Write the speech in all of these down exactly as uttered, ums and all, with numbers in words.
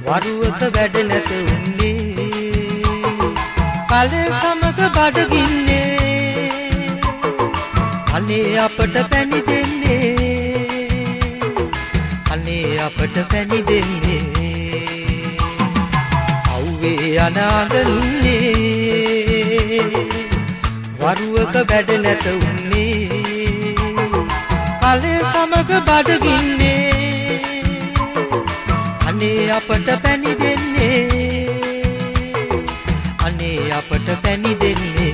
වරුවක වැඩ නැත උන්නේ කලේ සමග බඩගින්නේ අනේ අපට පැණි දෙන්නේ අනේ අපට පැණි දෙන්නේ අව්වේ අනාගන්නේ වරුවක වැඩ නැත උන්නේ කලේ සමග බඩගින්නේ අනේ අපට පැණි දෙන්නේ අනේ අපට පැණි දෙන්නේ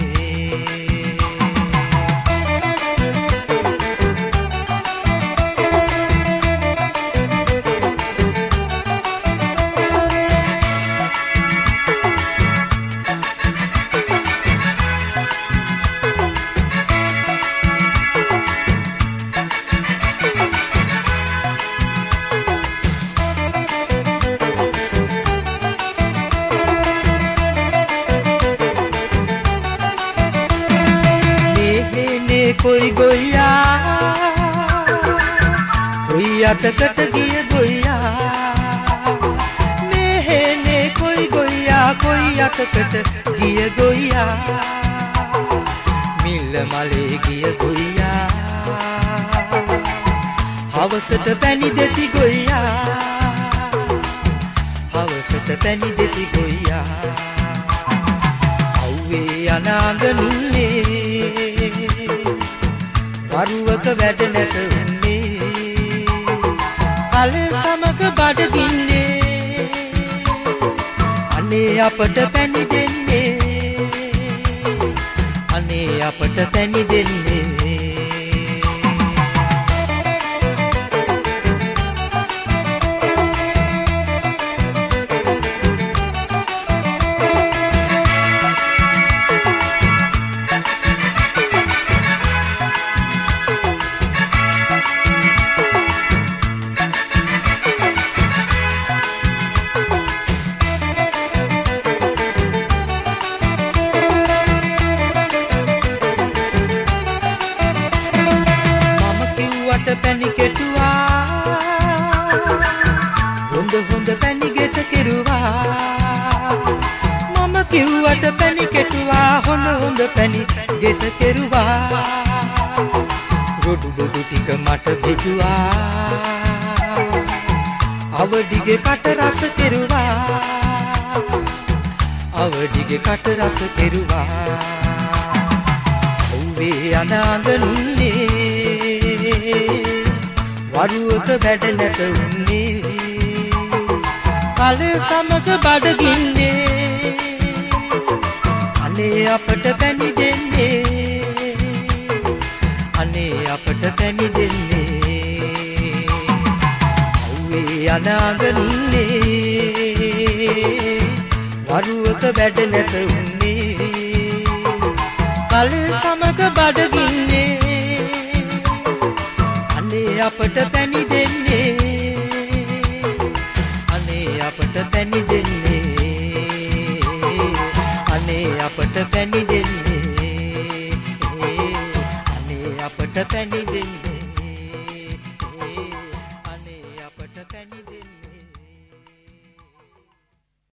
कोई गोया कोई अटकट गिय गोया मेहने कोई गोया कोई अटकट गिय गोया मिल मले गिय गोया हवसट पैनी देती गोया हवसट पैनी देती गोया औवे अनागनुने වරුවක වැඩ නැත උන්නේ කලේ සමග බඩගින්නේ අනේ අපට පැණි දෙන්නේ අනේ අපට පැණි දෙන්නේ පැණි කෙටුවා හොඳ හොඳ පැණි ගෙට කෙරුවා මම කිව්වට පැණි කෙටුවා හොඳ හොඳ පැණි ගෙට කෙරුවා රොඩු බොඩු ටික මට බෙදුවා අවඩිගේ කට රස කෙරුවා අවඩිගේ කට රස කෙරුවා ඔව්වේ අනාගනුන්නේ වරුවක වැඩ නැත උන්නේ කලේ සමග බඩගින්නේ අනේ අපට පැණි දෙන්නේ අනේ අපට පැණි දෙන්නේ අව්වේ අනාගනුන්නේ වරුවක වැඩ නැත උන්නේ කලේ සමග බඩගින්නේ අපට පැණි දෙන්නේ අනේ අපට පැණි දෙන්නේ අනේ අපට පැණි දෙන්නේ අනේ අපට පැණි